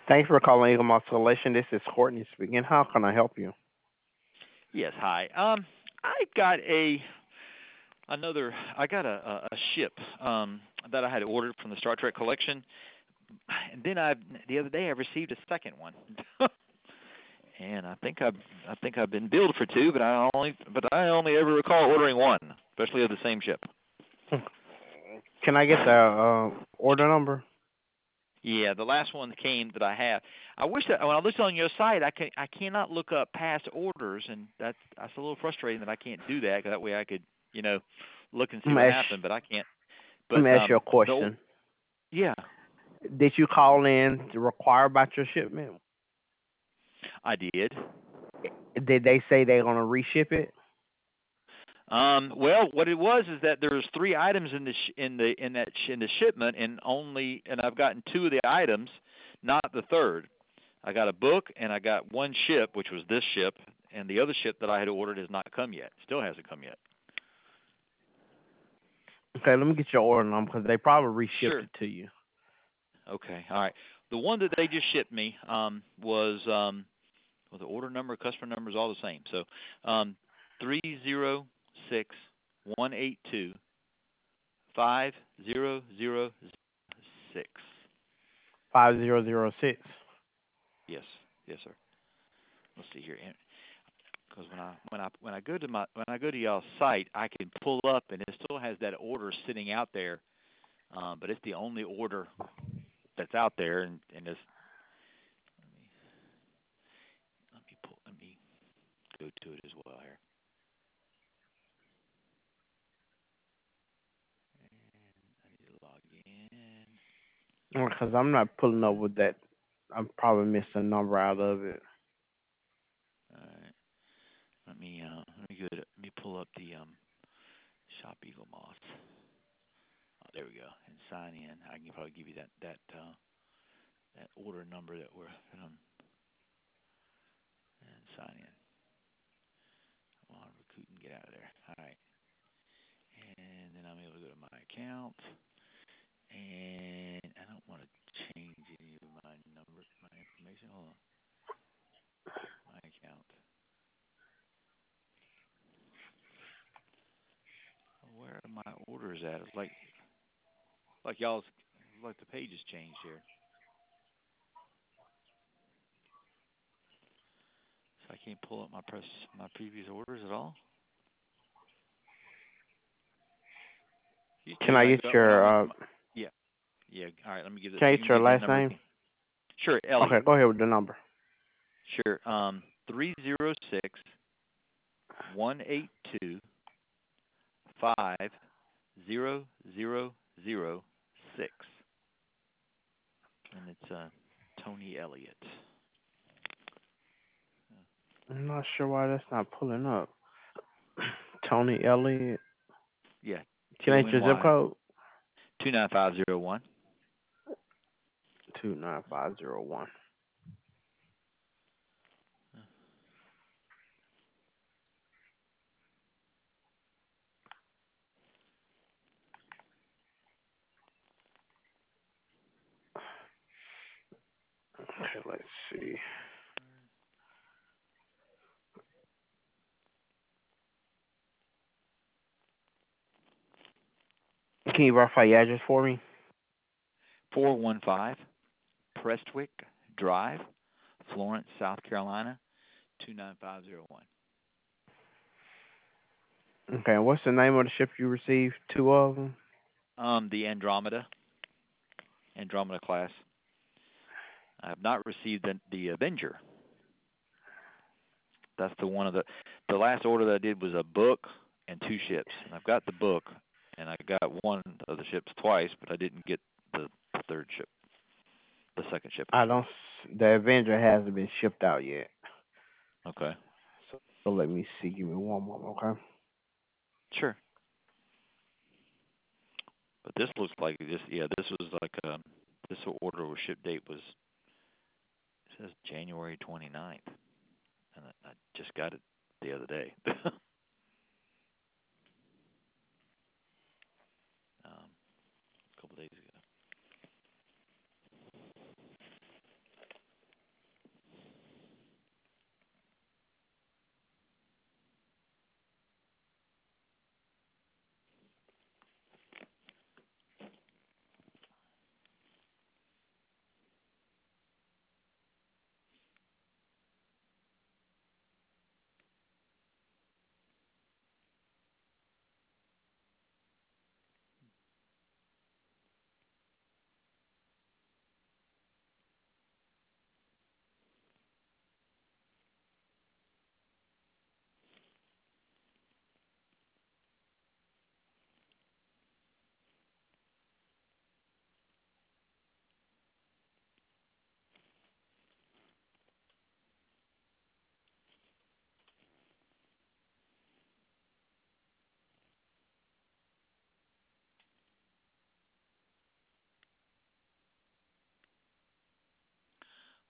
Thanks for calling Eagle Moss Selection. This is Courtney speaking. How can I help you? Yes, hi. I got I got a ship that I had ordered from the Star Trek collection, and then the other day I received a second one, and I think I've been billed for two, but I only ever recall ordering one, especially of the same ship. Can I get the order number? Yeah, the last one came that I have. I wish that when I looked on your site, I cannot look up past orders, and that's a little frustrating that I can't do that. 'Cause that way I could look and see Let me what ask, happened, but I can't. let me But ask you a the question. yeah, Did you call in to require about your shipment? I did. Did they say they're gonna reship it? Well, what it was is that there's three items in the shipment, and I've gotten two of the items, not the third. I got a book and I got one ship, which was this ship, and the other ship that I had ordered has not come yet. Still hasn't come yet. Okay, let me get your order number because they probably reshipped Sure. it to you. Okay. All right. The one that they just shipped me was well, the order number, customer number is all the same. So 306-182-5006. 5006. Yes. Yes, sir. Let's see here. Because when I go to y'all's site, I can pull up and it still has that order sitting out there, but it's the only order that's out there, and it's let me go to it as well here. And I need to log in. Because I'm not pulling up with that. I'm probably missing a number out of it. All right. Let me pull up the Shop Eagle Moss. Oh, there we go. And sign in. I can probably give you that order number that we're and sign in. Come on, recruit and get out of there. All right. And then I'm able to go to my account. And I don't want to change any of my information. Hold on. My account. Where are my orders at? It's like y'all's like the pages changed here. So I can't pull up my previous orders at all. Used to Can be I like get when I your went to yeah, yeah. All right, let me give it. can I You get can your give me that last number name? again. Sure, Okay, Elliot. go ahead with the number. Sure. 306-182-5006, and it's Tony Elliott. I'm not sure why that's not pulling up. Tony Elliott. Yeah, Can I get your zip TONY code? 29501. 29501. Okay, let's see. Can you verify your address for me? 415 Prestwick Drive, Florence, South Carolina, 29501. Okay, and what's the name of the ship you received? Two of them? The Andromeda class. I have not received the Avenger. That's the last order that I did was a book and two ships, and I've got the book, and I got one of the ships twice, but I didn't get the third ship, the second ship. I don't. The Avenger hasn't been shipped out yet. Okay, So let me see. Give me one moment, okay? sure. But this looks like this. Yeah, this was like this order was ship date was it says January 29th, and I just got it the other day. A couple days ago.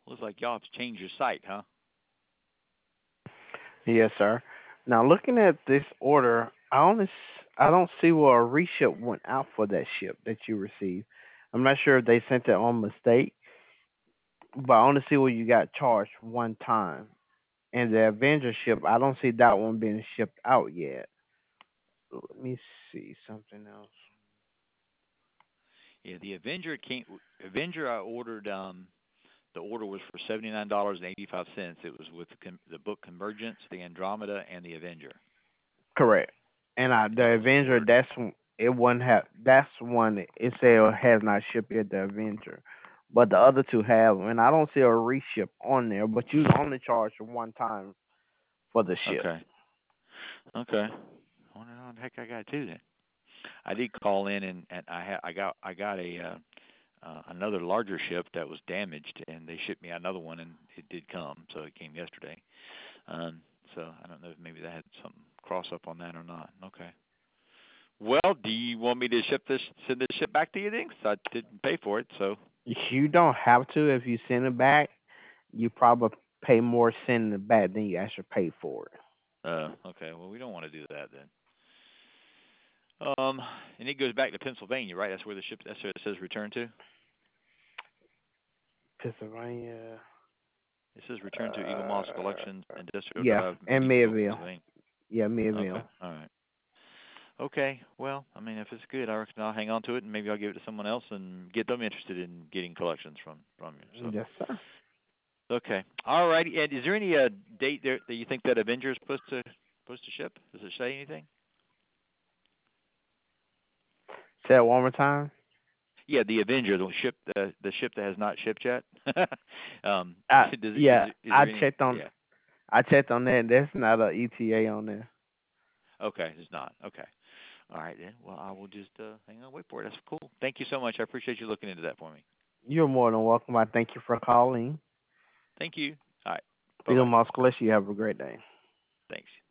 Looks like y'all have changed your site, huh? Yes, sir. Now looking at this order, I don't see where a reship went out for that ship that you received. I'm not sure if they sent it on mistake, but I only see where you got charged one time. And the Avenger ship, I don't see that one being shipped out yet. Let me see something else. Yeah, the Avenger came. Avenger, I ordered. The order was for $79.85. It was with the book Convergence, the Andromeda, and the Avenger, Correct. And and it the was Avenger, ordered. it wouldn't have. That's one it said has not shipped yet. The Avenger, but the other two have, and I don't see a reship on there. But you only charge one time for the ship. Okay. Okay. I wonder how the heck I got two then. I did call in and I got a another larger ship that was damaged and they shipped me another one and it did come, so it came yesterday. Um, so I don't know if maybe that had some cross up on that or not. Okay. Well, do you want me to send this ship back to you then? 'Cause I didn't pay for it, so. You don't have to if you send it back. You probably pay more sending it back than you actually pay for it. Okay. Well, we don't want to do that then. And it goes back to Pennsylvania, right? That's where the ship. That's where it says return to. Pennsylvania. It says return to Eagle Moss Collections, Industrial Yeah, Drive, and Meadville, Midville. Pennsylvania. Yeah, Okay. Midville. All right. Okay. Well, I mean, if it's good, I reckon I'll hang on to it, and maybe I'll give it to someone else and get them interested in getting collections from you. So. Yes, sir. Okay. All righty. And is there any date there that you think that Avenger is supposed to ship? Does it say anything? Say it one more time. Yeah, the Avenger, the ship that has not shipped yet. Yeah, Is there any? Yeah. I checked on that. There's not a ETA on there. Okay, it's not. Okay. All right then. Well, I will just hang on, wait for it. That's cool. Thank you so much. I appreciate you looking into that for me. You're more than welcome. I thank you for calling. Thank you. All right. Bye Eagle bye. Moss Collection. You have a great day. Thanks.